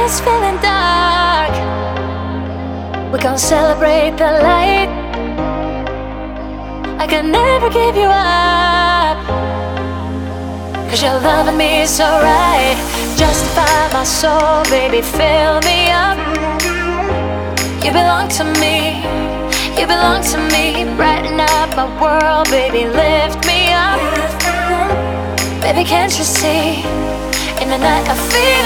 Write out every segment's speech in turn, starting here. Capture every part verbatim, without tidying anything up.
was feeling dark, we gon' celebrate the light. I can never give you up, cause you're loving me so right. Justify my soul, baby, fill me up. You belong to me, you belong to me. Brighten up my world, baby, lift me up. Baby, can't you see, in the night I feel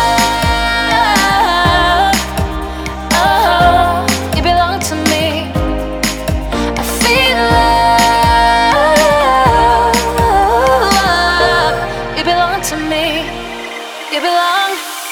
love. Oh, you belong to me, I feel love. You belong to me, you belong.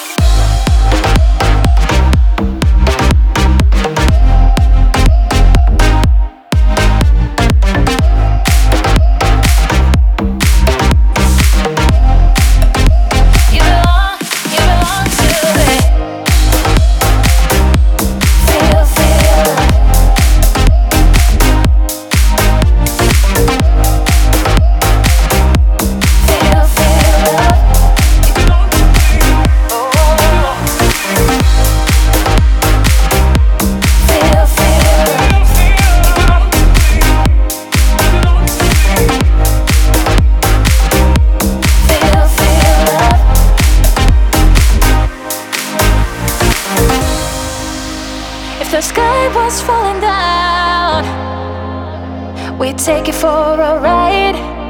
If the sky was falling down, we'd take it for a ride.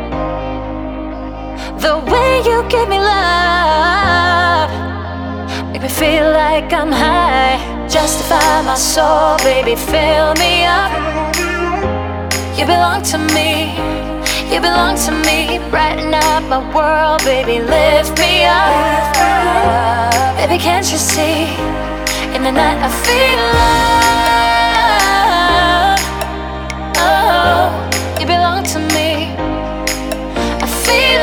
The way you give me love make me feel like I'm high. Justify my soul, baby, fill me up. You belong to me, you belong to me. Brighten up my world, baby, lift me up. Baby, can't you see, in the night I feel love. Oh, you belong to me, I feel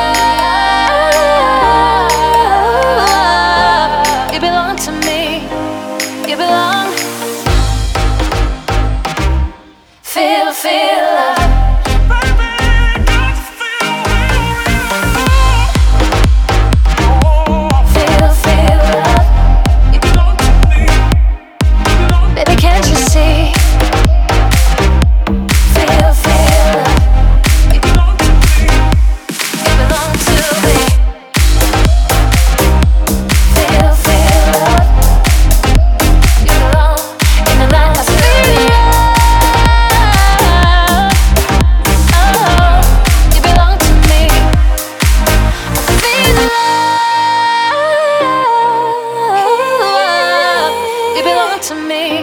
love. You belong to me, you belong. Feel, feel love. To me.